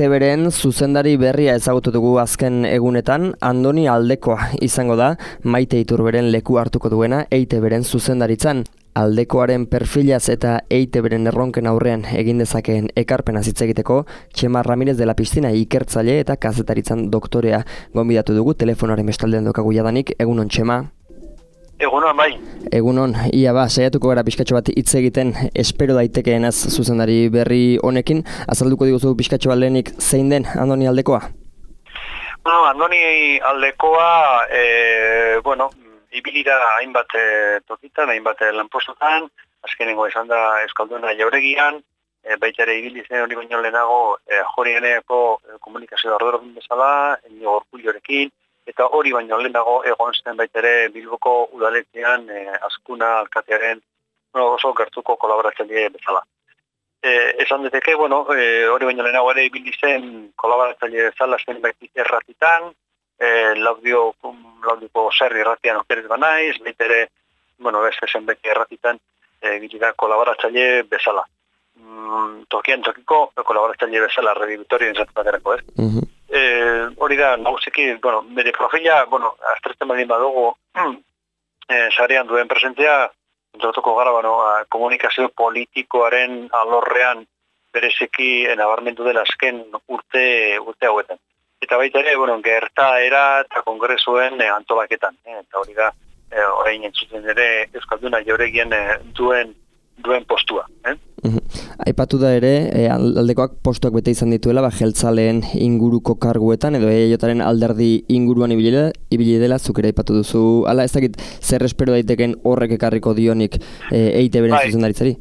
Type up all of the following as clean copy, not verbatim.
EITB-ren zuzendari berria ezagutu dugu azken egunetan. Andoni Aldekoa izango da, Maite Iturberen leku hartuko duena EITB-ren zuzendaritzan. Aldekoaren perfilaz eta EITB-ren erronken aurrean egin dezakeen ekarpenaz hitz egiteko, Txema Ramirez de la Piscina ikertzaile eta kazetaritzan doktorea gonbidatu dugu, telefonoaren bestaldean daukagu jadanik. Egunon, Txema. Egunon, bai. Egunon, ia saiatuko gara pixkatxo bat hitz egiten espero daitekeenaz zuzendari berri honekin. Azalduko diguzu pixkatxo bat lehenik zein den Andoni Aldekoa? Bueno, Andoni Aldekoa, ibilira hainbat tokitan, hainbat lanpostutan, azkenengo izan da Euskalduna Jauregian, baita ere ibili zen hori baino lehenago Jorianeako komunikazio arduradun bezala, Inigo Urkullurekin, eta hori baino lehenago egon zen baita ere Bilboko udaletxean Azkuna alkatearen oso gertuko kolaboratzaile bezala. Esan deteke, hori baino lehenago ere ibili zen kolaboratzaile bezala zenbait erratitan, Laudioko zer irratian okerez banaiz, baita ere, beste zenbait erratitan ibili da kolaboratzaile bezala. Tokian tokiko kolaboratzaile bezala redibitorien zatu baterako, ez? Hori da, nagusiki, bere profila, aztertzen badin badugu, sarean duen presentzia, entzatuko gara, komunikazio politikoaren alorrean bereziki nabarmendu dela azken urte hauetan. Eta baita ere, gertaera eta kongresuen antolaketan. Eta hori da, orain entzuten ere Euskalduna Jauregian duen postua. Aipatu da ere, Aldekoak postuak bete izan dituela, jeltzaleen inguruko karguetan, edo EIJaren alderdi inguruan ibili dela, zuk ere aipatu duzu. Hala, ez dakit, zer espero daiteken horrek ekarriko dionik EITB-ren zuzendaritzari?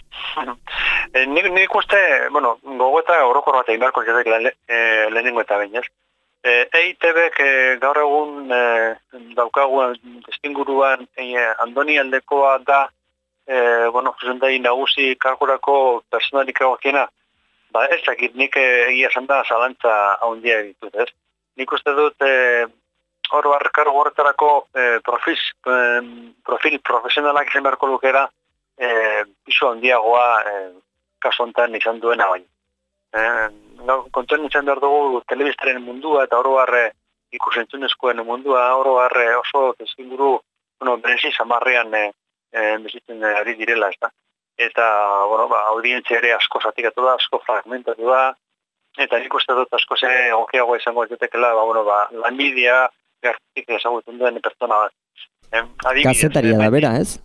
Nik uste, gogoeta orokor bat egin beharko jatek lehenengo eta bainez. EITB-ek gaur egun daukaguan testinguruan Andoni Aldekoa da zuzendari nagusi kargurako personalik egokiena, ez dakit nik egia esan da zalantza haundia ditut, ez? Nik uste dut kargu horretarako profil profesionalak izan beharko lukera pisu handiagoa kasu honetan izan duena baina. Kontuen izan behar dugu telebistaren mundua eta oroar ikusentzunezkoen mundua, oroar oso tezkinguru berezi zamarrean bizitzen ari direla, ez da. Eta, audientzia ere asko zatikatu da, asko fragmentatu da, eta nik uste dut asko ze egokiago izango ezetekela, lanbidea gertik ezagutzen duen pertsona bat. Kazetaria da bera, ez?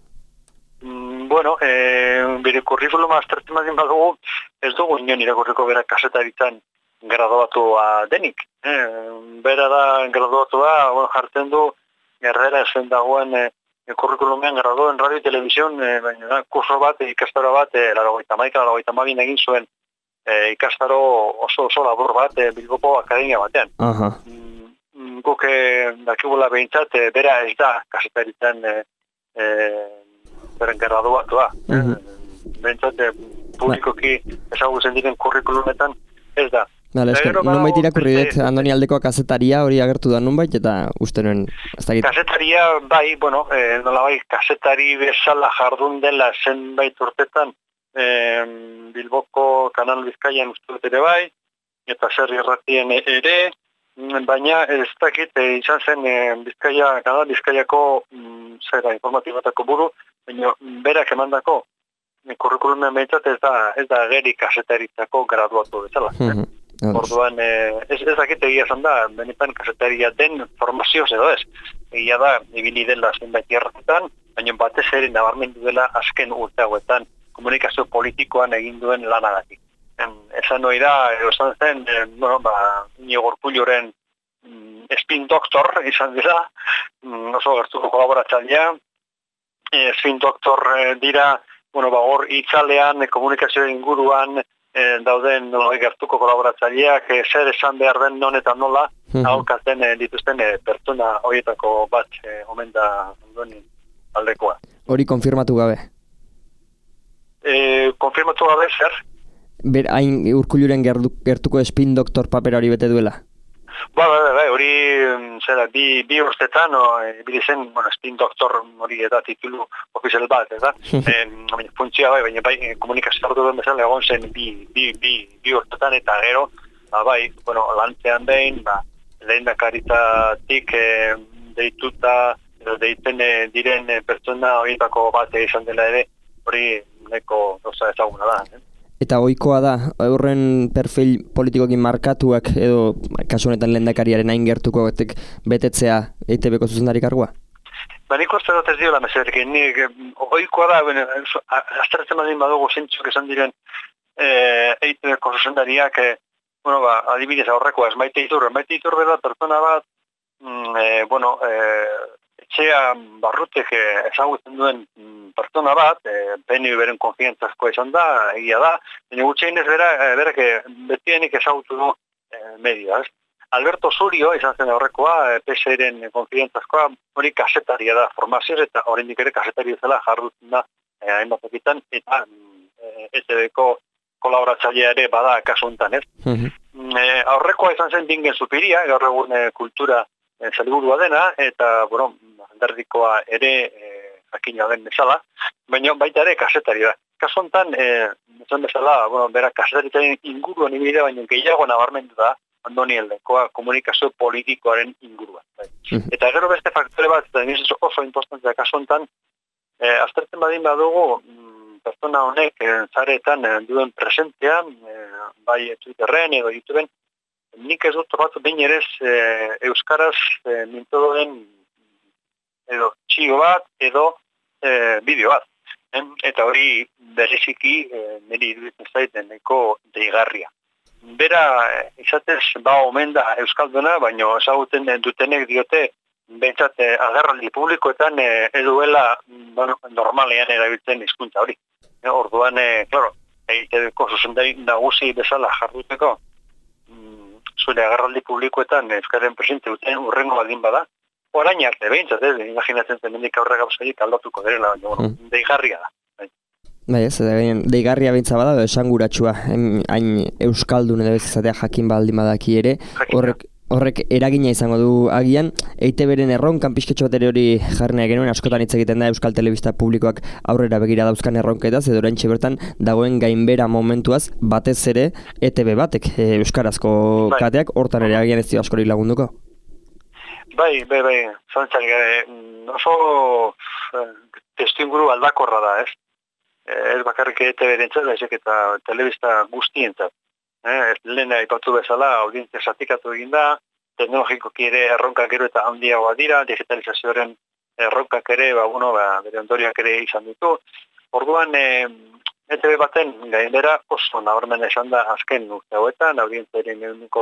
Bere kurrikuluma aztertzen badin badugu, ez dugu inoen irakurriko bera kazetaritzan graduatua denik. Bera da graduatua, jartzen du, errera ezen dagoen kurrikulumean graduen radio y televisión, kurso bat, ikastaro bat, 82 egin zuen ikastaro oso labur bat Bilboko akademia batean. Guk dakibula behintzat, bera ez da kazetaritzen beren graduatua. Behintzat, publikoki ezagutzen diren kurrikulumetan ez da. Nonbait irakurri dut Andoni Aldekoa kazetaria hori agertu da nonbait, eta uste nuen, ez da gitu. Kazetaria, nolabait, kazetari bezala jardun dela zenbait urtetan Bilboko Kanal Bizkaian uste dut ere bai, eta zer irratien ere, baina ez dakit izan zen Kanal Bizkaiako informatibatako buru, baina berak emandako kurrikulumen behintzat ez da geri kazetaritzako graduatu bezala. Orduan, ez dakit egia esan da, benetan kazetaria den formazioz edo ez. Egia da, ibili dela zenbait erratetan, baina batez ere nabarmendu dela azken urte hauetan komunikazio politikoan egin duen lanagatik. Esan hori da, esan zen, Inigo Urkulluren spin doctor izan dira, oso gertuko kolaboratzailea, spin doctor dira, hor itzalean, komunikazio inguruan, dauden gertuko kolaboratzaileak zer esan behar den non eta nola aurkatzen dituzten pertsona horietako bat omen da Andoni Aldekoa. Hori konfirmatu gabe? Konfirmatu gabe zer? Hain Urkulluren gertuko spin doktor papera hori bete duela? Hori bi urtetan zen spin doktor hori eta titulu ofizial bat, eta funtzioa baina komunikazio hartu duen bezala egon zen bi urtetan, eta gero bai, bueno, lantzean behin, lehendakaritatik deituta, edo deiten diren pertsona horietako bate izan dela ere, hori neko gauza ezaguna da. Eta ohikoa da, horren perfil politikokin markatuak edo kasu honetan lehendakariaren hain gertuko betetzea EITB-ko zuzendari kargua? Nik uste dut ez diola mesederik, nik ohikoa da, aztertzen badin badugu zintzuk esan diren EITB-ko zuzendariak, adibidez aurrekoa ez Maite Iturbe da pertsona bat, etxea barrutek ezagutzen duen pertsona bat, beni beren konfiantzazkoa izan da, egia da, baina gutxein ez berak betienik ezagutu du media, ez? Alberto Zurio izan zen aurrekoa, PSR-en konfiantzazkoa, hori kasetaria da formazioz, eta oraindik ere kasetaria zela jarrutzen da hainbat egitan, eta ETB-ko kolaboratzailea ere bada kasu honetan, ez? Aurrekoa izan zen Bingen Zupiria, gaur egun kultura sailburua dena, eta, alderdikoa ere jakina den bezala, baina baita ere kasetari da. Kasu honetan, esan bezala, berak kasetaritzaren inguruan ibidea, baina gehiago nabarmendu da, Andoni Aldekoa komunikazio politikoaren inguruan. Eta gero beste faktore bat, eta nire oso importantzea kasu honetan, aztertzen badin badugu, pertsona honek zaretan duen presentzia, bai Twitterren edo YouTubeen, nik ez dut topatu behin ere euskaraz mintodo den edo txio bat edo bideo bat. Eta hori bereziki niri iruditzen zaiten nahiko deigarria. Bera izatez omen da euskalduna, baina ezagutzen dutenek diote behintzat agerraldi publikoetan eduela normalean erabiltzen hizkuntza hori. Orduan, EITB-ko zuzendari nagusi bezala jarduteko zure agerraldi publikoetan euskaren presente duten urrengo baldin bada, orain arte behintzat, imaginatzen zen mendik aurrera gauzaik aldatuko derela, baina deigarria da. Bai ez, deigarria beintza bada, esanguratsua, hain euskaldun edo ez izatea jakin baldin badaki ere, horrek eragina izango du agian, EITB-ren erronkan pixketxo bat ere hori jarri nahi genuen, askotan hitz egiten da Euskal Telebista publikoak aurrera begira dauzkan erronketaz, edo oraintxe bertan dagoen gainbera momentuaz, batez ere ETB batek, euskarazko kateak, hortan ere agian ez dio askorik lagunduko? Bai, zantzak, oso testuinguru aldakorra da, ez? Ez bakarrik ETB-rentzat, baizik eta telebista guztientzat. Lehen aipatu bezala, audientzia zatikatu egin da, teknologikoki ere erronkak gero eta handiagoa dira, digitalizazioaren erronkak ere, bere ondoriak ere izan ditu. Orduan, ETB baten gainbera oso nabarmena izan da azken urte hauetan, audientziaren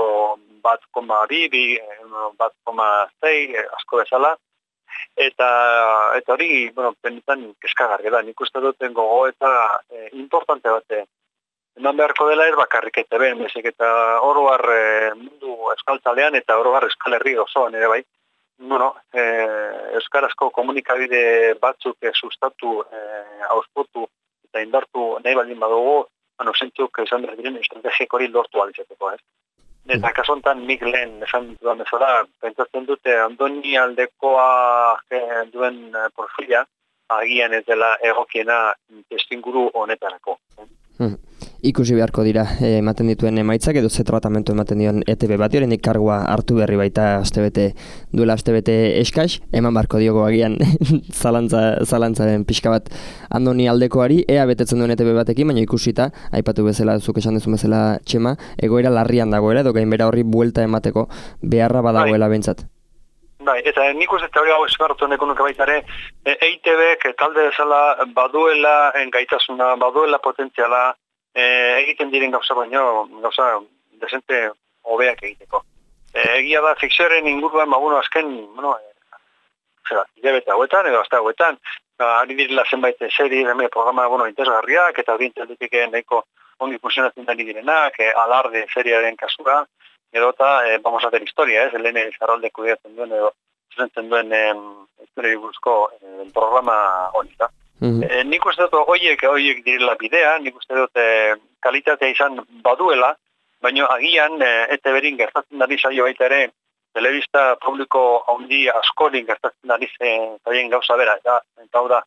1,2, 1,6, asko bezala. Eta hori, benetan keskagarria da, nik uste duten gogoeta importante bate. Eman beharko dela ez bakarrik ETB, bezik eta oroar mundu euskaltzalean eta oroar Euskal Herri osoan ere bai. Euskarazko komunikabide batzuk sustatu, auspotu eta indartu nahi baldin badugu, zentzuk izan behar diren estrategiak hori lortu alizateko, ez? Eta kasu honetan nik lehen esan dudan bezala, pentsatzen dute Andoni Aldekoa duen profila, agian ez dela egokiena testuinguru honetarako. Ikusi beharko dira ematen dituen emaitzak edo ze tratamendu ematen dion ETB bati, oraindik kargua hartu berri baita duela astebete eskas, eman beharko diogo agian zalantzaren pixka bat Andoni Aldekoari, ea betetzen duen ETB batekin, baina ikusita, aipatu bezala, zuk esan duzun bezala Txema, egoera larrian dagoela edo gainbera horri buelta emateko beharra badagoela behintzat. Bai, eta nik uste hori hau eskartu neko nuke baita ere, EITB talde bezala baduela gaitasuna, baduela potentziala, egiten diren gauza baino, gauza desente hobeak egiteko. Egia da, fikzioaren inguruan, azken, hilabete hauetan, edo azte hauetan, ari direla zenbait seri, programa, interesgarriak, eta audientzialdetik nahiko ongi funtzionatzen ari direnak, alarde seriaren kasura, edo eta, vamos a hacer historia, lehen zarralde kudeatzen duen, edo zuzentzen duen historia buruzko programa hori da. Nik uste dut horiek direla bidea, nik uste dut kalitatea izan baduela, baina agian ETB-rin gertatzen ari zaio baita ere, telebista publiko handi askorin gertatzen ari zaien gauza bera, eta hau da,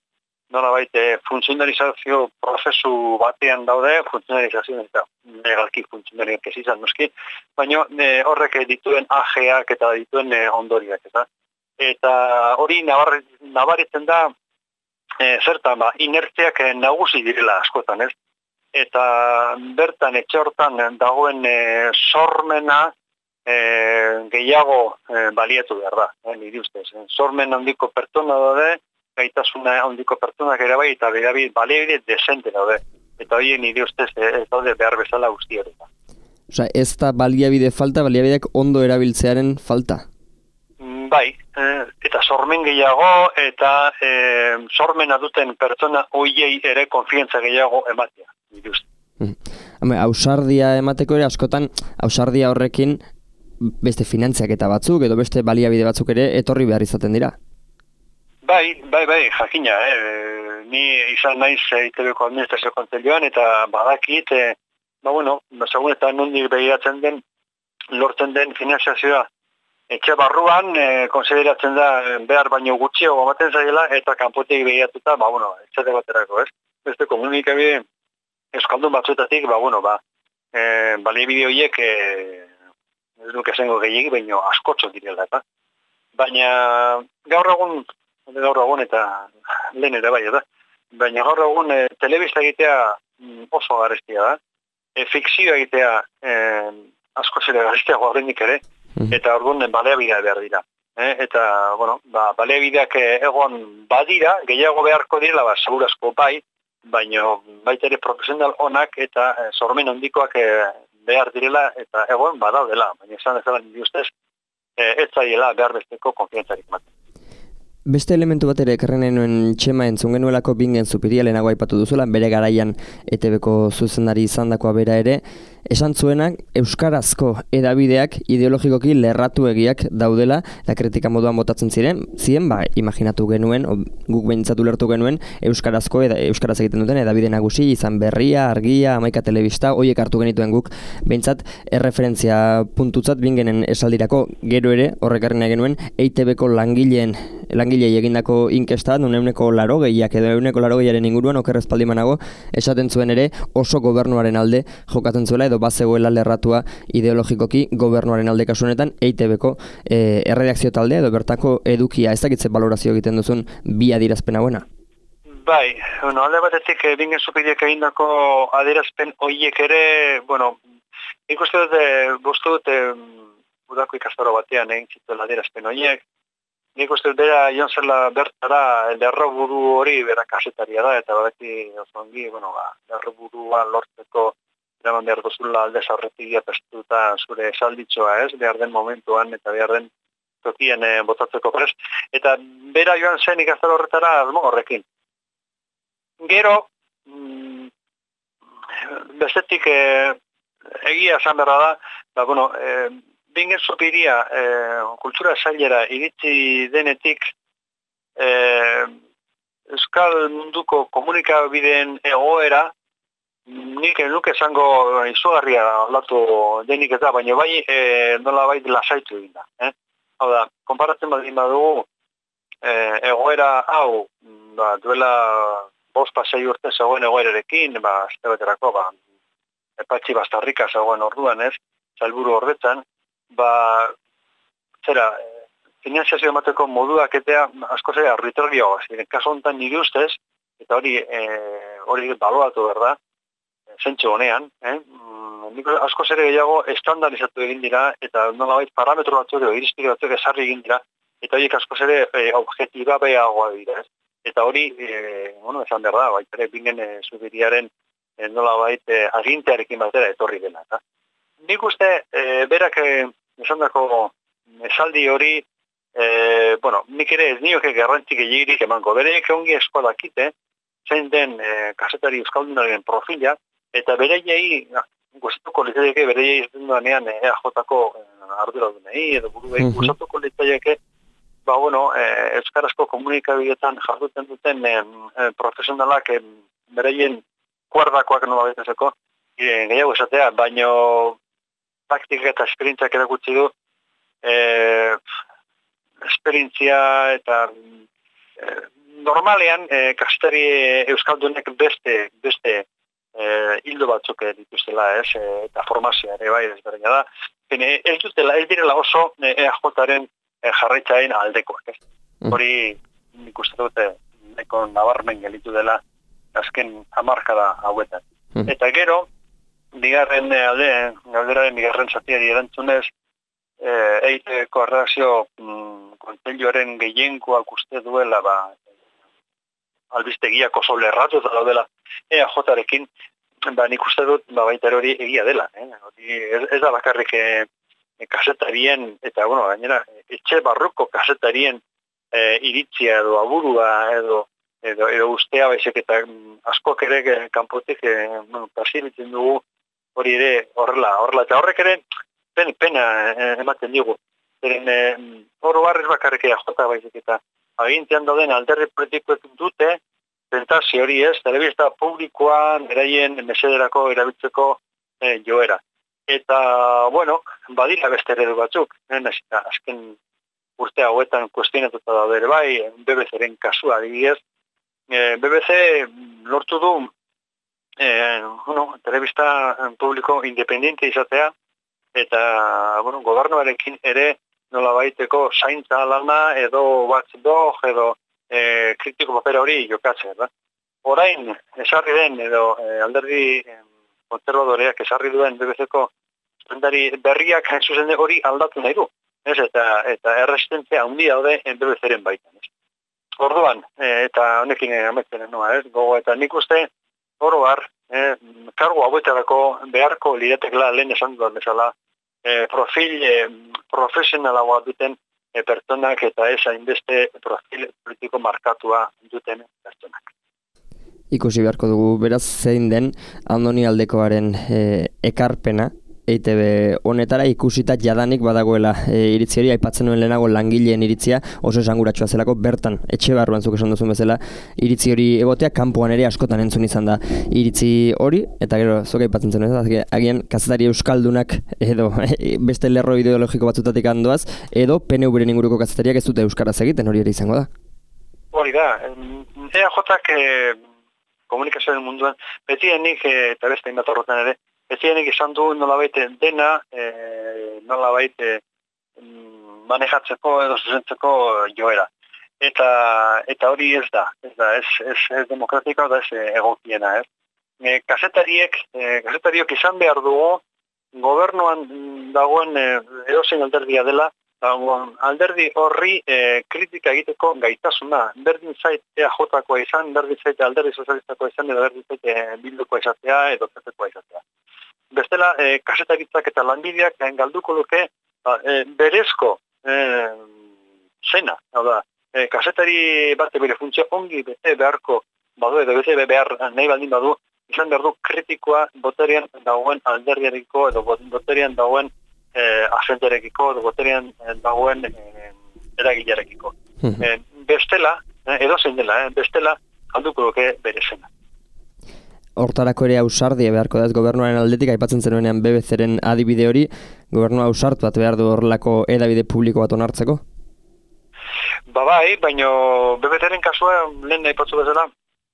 nolabait funtzionalizazio prozesu batean daude, funtzionalizazio eta legalki funtzionariak ez izan noski, baina horrek dituen ajeak eta dituen ondoriak, eta hori nabaritzen da zertan, inertziak nagusi direla askotan, ez? Eta bertan etxe hortan dagoen sormena gehiago baliatu behar da, niri ustez. Sormen handiko pertsona daude, gaitasuna handiko pertsonak ere bai, eta baliabide desente daude. Eta hori niri ustez ez daude behar bezala guzti hori. Osa, ez da baliabide falta, baliabideak ondo erabiltzearen falta? Bai, eta sormen gehiago, eta sormena duten pertsona hoiei ere konfiantza gehiago ematea. Ausardia emateko ere askotan, ausardia horrekin beste finantziak eta batzuk edo beste baliabide batzuk ere etorri behar izaten dira. Bai, jakina, ni izan naiz ITBko administrazio kontseiluan eta badakit, segun eta nondik begiratzen den, lortzen den finanziazioa etxe barruan, konsideratzen da behar baino gutxiago ematen zaiela eta kanpotik begiratuta, etxate baterako, ez? Beste komunikabide euskaldun batzuetatik, baliabide horiek ez duk esango gehiagi, baina askotxo direla, eta. Baina gaur egun eta lehen ere bai, baina gaur egun telebista egitea oso garestia da, fikzioa egitea asko zere garestia horrendik ere, eta orduan baliabidea behar dira. Eta, baliabideak egon badira, gehiago beharko direla, segurazko bai, baina baita ere profesional onak eta sormen handikoak behar direla eta egon badaudela, baina esan ez dela nire ustez ez zaiela behar besteko konfiantzarik ematen. Beste elementu bat ere ekarri nahi nuen Txema entzun genuelako Bingen Zupiria lehenago aipatu duzuela, bere garaian ETBko zuzendari izandakoa bera ere, esan zuenak euskarazko edabideak ideologikoki lerratuegiak daudela, eta kritika moduan botatzen ziren, imaginatu genuen, guk behintzatu lertu genuen, euskaraz egiten duten edabide nagusi, izan Berria, Argia, Hamaika Telebista, horiek hartu genituen guk, behintzat erreferentzia puntutzat Bingenen esaldirako, gero ere, horrekarri nahi genuen, EITBko langilei egindako inkesta, euneko 80 edo euneko 80aren inguruan, okerrez paldimanago, esaten zuen ere, oso gobernuaren alde jokatzen zuela, edo bazegoela lerratua ideologikoki gobernuaren alde kasu honetan EITBko erredakzio taldea edo bertako edukia, ez dakitze balorazio egiten duzun bi adierazpen hauena? Bai, alde batetik Bingen Zupiriak egindako adierazpen horiek ere, ikusten dut udako ikastaro batean egin zituela adierazpen horiek. Nik uste bera joan zela bertara lerroburu hori bera kasetaria da, eta badaki oso ongi, lerroburua lortzeko eraman behar duzula aldez aurretik apestuta zure esalditzoa, ez? Behar den momentuan eta behar den tokian botatzeko prest. Eta bera joan zen ikastaro horretara asmo horrekin. Gero, bestetik egia esan berra da, Bingen Zupiria kultura sailera iritsi denetik euskal munduko komunikabideen egoera nik nuke esango izugarria aldatu denik eta, baina bai nolabait lasaitu egin da. Hau da, konparatzen baldin badugu egoera hau duela 5-6 urte zegoen egoerarekin, azte beterako, Epatxi Bastarrika zegoen orduan ez, Salburu horretan, finanziazio emateko moduak eta asko zera arbitrarioa, kaso honetan nire ustez, eta hori baloatu behar da, zentsu honean, asko zera gehiago estandarizatu egin dira, eta nolabait parametro batzuk edo irizpide batzuk ezarri egin dira, eta horiek asko zera objektiba behagoa dira. Eta hori, esan behar da, baita ere Bingen Zupiriaren nolabait agintearekin batera etorri dela. Nik uste, berak esandako esaldi hori, nik ere ez nioke garrantzik egirik emango. Bereik ongi eskodakite, zein den kasetari euskaldunaren profila, eta bereiei, gustatuko litzaieke, bereiei izten duanean EAJ-ko arduradunei, edo buruei, gustatuko litzaieke, euskarazko komunikabideetan jarduten duten profesionalak bereien kuardakoak nola betezeko, gehiago esatea, baino praktika eta esperientziak erakutsi du esperientzia eta normalean, kazetari euskaldunek beste hildo batzuk dituztela, eta formazioa ere bai desberdina da. Ez direla oso EAJaren jarraitzaen aldekoak, Hori nik uste dute nahiko nabarmen gelitu dela azken hamarkada hauetan. Eta gero, galderaren bigarren zatiari erantzunez, EITeko redakzio kontseiluaren gehiengoak uste duela albistegiak oso lerratu eta daudela EAJarekin, nik uste dut baita hori egia dela. Ez da bakarrik kazetarien eta gainera etxe barruko kazetarien iritzia edo aburua edo ustea baizik eta askok ere kanpotik pasiritzen dugu hori ere horrela eta horrek ere pena ematen digu. Oro barrez bakarrik jota baizik eta agintean dauden alderdi politikoek dute tentazio hori telebista publikoan beraien mesederako erabiltzeko joera. Eta, badira beste eredu batzuk, azken urte hauetan kuestionatuta daude ere bai, BBC-ren kasua adibidez. BBC lortu du telebista publiko independiente izatea, eta gobernuarekin ere nolabaiteko zaintza lana edo watchdog edo kritiko papera hori jokatzen. Orain, esarri den edo alderdi konservadoreak esarri duen BBC-ko zuzendari berriak zuzen hori aldatu nahi du. Eta erresistentzia handia daude BBC-ren baitan. Orduan, eta honekin ametzen noa, gogo eta nik uste oro har, kargu hauetarako beharko liretekla lehen esan duan bezala, profil profesionalagoa duten pertsonak eta ez hainbeste profil politiko markatua duten pertsonak. Ikusi beharko dugu, beraz zein den Andoni Aldekoaren ekarpena, EITB honetara ikusita jadanik badagoela iritzi hori, aipatzen nuen lehenago langileen iritzia oso esanguratsua zelako, bertan etxe barruan zuk esan duzun bezala, iritzi hori egotea kanpoan ere askotan entzun izan da iritzi hori, eta gero zuk aipatzen zen, agian kazetari euskaldunak edo beste lerro ideologiko batzutatik handoaz, edo PNV-ren inguruko kazetariak ez dute euskaraz egiten, hori ere izango da. Hori da, EAJak komunikazioen munduan, betienik eta beste inbat horretan ere, Ezienek izan du nolabait dena, nolabait manejatzeko edo zuzentzeko joera. Eta hori ez da, ez demokratikoa da ez egokiena. Kazetariok izan behar dugu, gobernuan dagoen edozein alderdia dela, alderdi horri kritika egiteko gaitasuna. Berdin zait EAJkoa izan, berdin zait alderdi sozialistakoa izan, edo berdin zait bildukoa izatea, edo PPkoa izatea. Bestela, kazetaritzak eta lanbideak galduko luke berezko zena. Kazetari bat bere funtzio ongi bete beharko badu edo bete behar nahi baldin badu, izan behar du kritikoa boterean dagoen alderdiarekiko edo boterean dagoen agentearekiko edo boterean dagoen eragilearekiko. Bestela, edo zein dela, bestela galduko luke bere zena. Hortarako ere ausardia beharko da, gobernuaren aldetik aipatzen zenuenean BBC-ren adibide hori, gobernua ausartu bat behar du horrelako edabide publiko bat onartzeko? Bai, baina BBC-ren kasua lehen aipatzu bezala,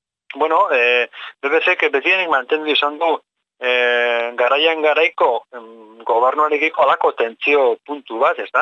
BBC-ek betienik mantendu izan du garaian garaiko gobernuarekiko alako tentzio puntu bat, ez da?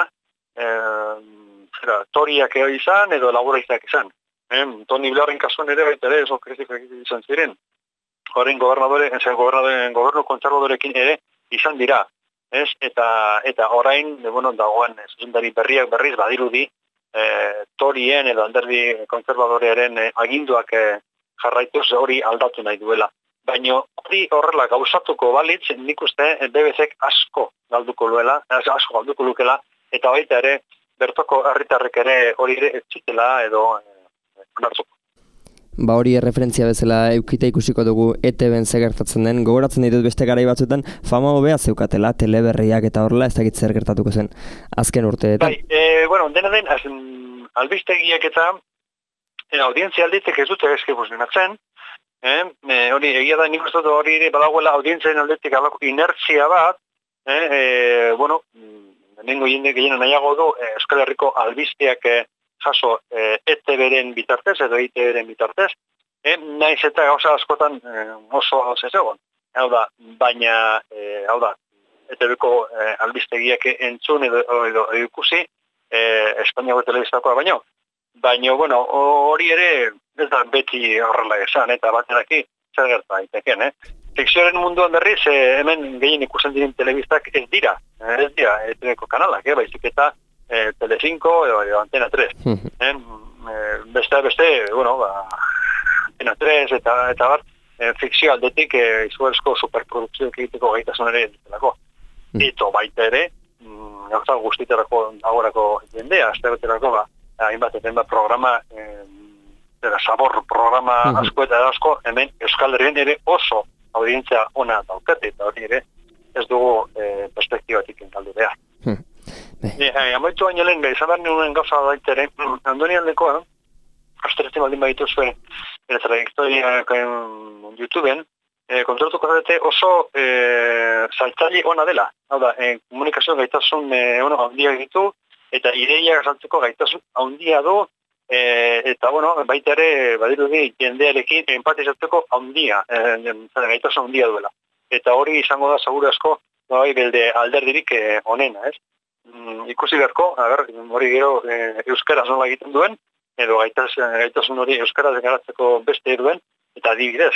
Toriak izan edo laboralistak izan. Tony Blairren kasuan ere baita ere oso kritikoak izan ziren. Horren gobernu kontzerbadorekin ere izan dira. Eta orain, dagoen zuzendari berriak berriz badirudi, torien edo alderdi kontzerbadorearen aginduak jarraituz hori aldatu nahi duela. Baina hori horrela gauzatuko balitz, nik uste BBC-ek asko galduko lukela, eta baita ere, bertoko herritarrek ere hori ere ez zutela edo onartuko. Hori referentzia bezala eukita ikusiko dugu ETB-en zer gertatzen den, gogoratzen ditut beste garai batzuetan fama hobea zeukatela, teleberriak eta horrela ez dakit zer gertatuko zen azken urteetan. Dena den, albistegiak eta audientzia aldetik ez dute eske funtzionatzen, hori egia da nik uste hori ere badagoela audientzien aldetik alako inertzia bat, nengo jende gehiena nahiago du Euskal Herriko albisteak jaso ETB-ren bitartez edo EITB-ren bitartez, naiz eta gauza askotan oso zezegon. Hau da, baina, ETB-ko albistegiak entzun edo ikusi, Espainiako telebistakoa baino. Baina, bueno, hori ere ez da beti horrela esan, eta bateraki zer gerta daiteken, Fikzioaren munduan berriz, hemen gehien ikusten diren telebistak ez dira ETB-ko kanalak, baizik eta Telecinco edo Antena 3. Beste, bueno, Antena 3 eta bat, fikzio aldetik izugarrizko superprodukzioak egiteko gaitasun ere ditelako. Ito baita ere, gauza guztiterako agorako jendea, astebeterako hainbat programa, sabor programa asko eta asko, hemen Euskal Herrian ere oso audientzia ona daukate, eta hori ere ez dugu perspektibatik enkaldu behar. Amaitu baino lehen, izan behar nuen gauza baita ere, Andoni Aldekoa, asteretzen baldin baditu zuen, bere trajektoria YouTubeen, kontratuko dute oso saltzaile ona dela. Hau da, komunikazio gaitasun handia ditu, eta ideia saltzeko gaitasun handia du, eta baita ere badirudi jendearekin empatizatzeko handia, gaitasun handia duela. Eta hori izango da seguru asko, belde alderdirik onena, ez? Ikusi beharko, hori gero euskaraz nola egiten duen, edo gaitasun hori euskaraz garatzeko beste duen, eta adibidez,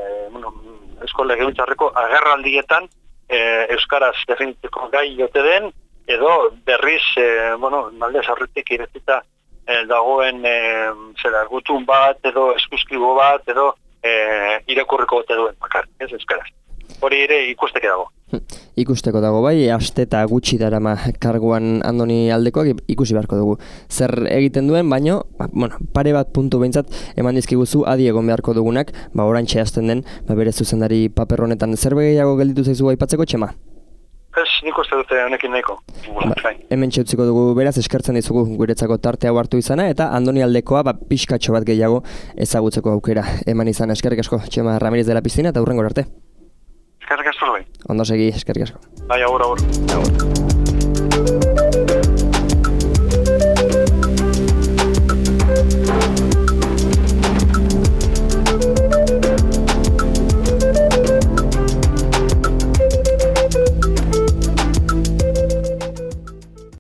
Eusko Legebiltzarreko agerraldietan euskaraz definitzeko gai jote den, edo berriz, malde sarritik iretzita dagoen gutun bat, edo eskuskibo bat, edo irakurriko gote duen bakar, ez euskaraz. Hori ere ikusteke dago. Ikusteko dago bai, aste eta gutxi darama karguan Andoni Aldekoak ikusi beharko dugu. Zer egiten duen, baino, pare bat puntu behintzat eman dizkiguzu adi egon beharko dugunak, oraintxe hasten den, bere zuzendari paper honetan. Zer gehiago gelditu zaizu aipatzeko, Txema? Ez, nik uste dute honekin nahiko. Hemen txeutziko dugu, beraz eskertzen dizugu guretzako tarte hau hartu izana, eta Andoni Aldekoa pixkatxo bat gehiago ezagutzeko aukera eman izan. Eskerrik asko, Txema Ramirez de la Piscina, eta hurrengor arte. Eskerrik asko bai. Ondo segi, eskerrik asko. Bai, agur.